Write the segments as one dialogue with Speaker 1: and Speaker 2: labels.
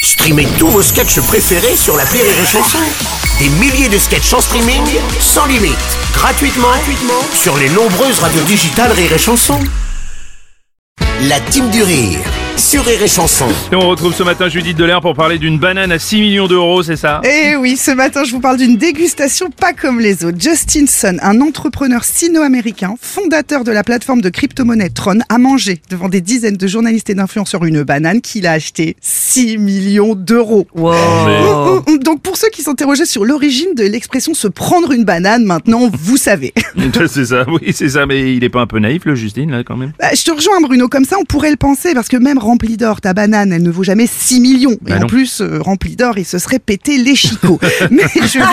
Speaker 1: Streamez tous vos sketchs préférés sur l'appli Rire et Chanson. Des milliers de sketchs en streaming, sans limite, gratuitement sur les nombreuses radios digitales Rire et Chanson. La team du rire sur Rire et Chanson.
Speaker 2: Et on retrouve ce matin Judith Delair pour parler d'une banane à 6 millions d'euros, c'est ça?
Speaker 3: Eh oui, ce matin je vous parle d'une dégustation pas comme les autres. Justin Sun, un entrepreneur sino-américain, fondateur de la plateforme de crypto-monnaie Tron, a mangé devant des dizaines de journalistes et d'influenceurs une banane qu'il a achetée 6 millions d'euros.
Speaker 2: Wow.
Speaker 3: Donc pour ceux qui s'interrogeaient sur l'origine de l'expression se prendre une banane, maintenant vous savez.
Speaker 2: C'est ça, oui, c'est ça, mais il est pas un peu naïf le Justin là quand même?
Speaker 3: Je te rejoins Bruno, comme ça on pourrait le penser, parce que même remplie d'or, ta banane, elle ne vaut jamais 6 millions. Et en plus, remplie d'or, il se serait pété les chicots. Mais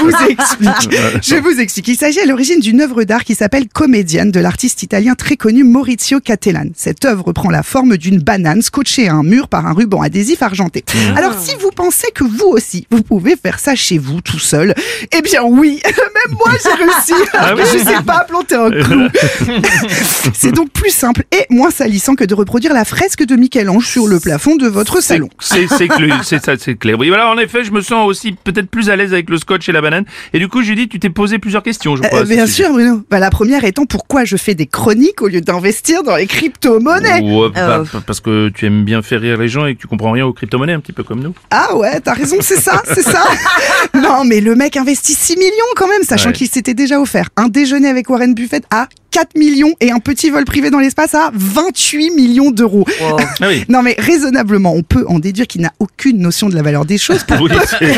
Speaker 3: je vous explique. Il s'agit à l'origine d'une œuvre d'art qui s'appelle Comédienne, de l'artiste italien très connu Maurizio Cattelan. Cette œuvre prend la forme d'une banane scotchée à un mur par un ruban adhésif argenté. Alors si vous pensez que vous aussi, vous pouvez faire ça chez vous tout seul, eh bien oui, même moi j'ai réussi. Je sais pas planter un clou. C'est donc plus simple et moins salissant que de reproduire la fresque de Michel-Ange sur le plafond de votre salon.
Speaker 2: C'est clair. Oui, voilà, en effet, je me sens aussi peut-être plus à l'aise avec le scotch et la banane. Et du coup, Judith, tu t'es posé plusieurs questions, je crois.
Speaker 3: Bien sûr, Bruno. La première étant pourquoi je fais des chroniques au lieu d'investir dans les crypto-monnaies.
Speaker 2: Ouais, parce que tu aimes bien faire rire les gens et que tu comprends rien aux crypto-monnaies, un petit peu comme nous.
Speaker 3: Ah ouais, t'as raison, c'est ça. Non, mais le mec investit 6 millions quand même, sachant qu'il s'était déjà offert un déjeuner avec Warren Buffett à 4 millions et un petit vol privé dans l'espace à 28 millions d'euros. Wow. Ah oui. Non mais raisonnablement, on peut en déduire qu'il n'a aucune notion de la valeur des choses. Pour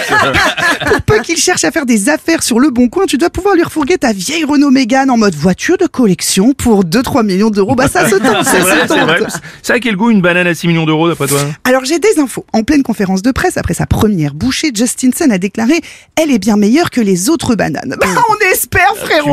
Speaker 3: peu qu'il cherche à faire des affaires sur le bon coin, tu dois pouvoir lui refourguer ta vieille Renault Mégane en mode voiture de collection pour 2-3 millions d'euros. Ça se tente,
Speaker 2: c'est vrai. Ça a quel goût une banane à 6 millions d'euros d'après toi?
Speaker 3: Alors j'ai des infos. En pleine conférence de presse, après sa première bouchée, Justin Sun a déclaré « Elle est bien meilleure que les autres bananes ». On espère, frérot.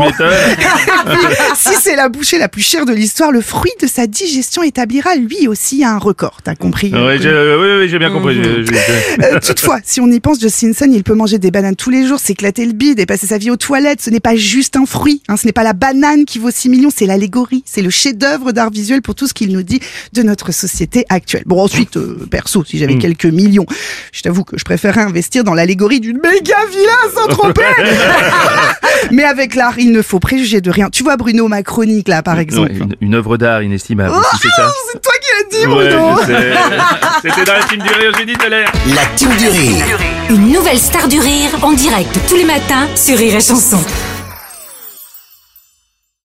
Speaker 3: Si c'est la bouchée la plus chère de l'histoire, le fruit de sa digestion établira lui aussi un record. T'as compris?
Speaker 2: Oui, j'ai bien compris.
Speaker 3: Toutefois, si on y pense, Justin Sun, il peut manger des bananes tous les jours, s'éclater le bide et passer sa vie aux toilettes. Ce n'est pas juste un fruit, ce n'est pas la banane qui vaut 6 millions, c'est l'allégorie, c'est le chef-d'œuvre d'art visuel pour tout ce qu'il nous dit de notre société actuelle. Bon, ensuite, perso, si j'avais quelques millions, je t'avoue que je préférerais investir dans l'allégorie d'une méga villa à Saint-Tropez. Mais avec l'art, il ne faut préjuger de rien. Tu vois, Bruno, ma chronique là, par exemple.
Speaker 2: Une œuvre d'art inestimable. C'est ça.
Speaker 3: C'est toi qui l'as dit, Bruno.
Speaker 2: C'était dans la team du rire, Judith Delair.
Speaker 1: La team du rire.
Speaker 4: Une nouvelle star du rire en direct tous les matins sur Rire et Chanson.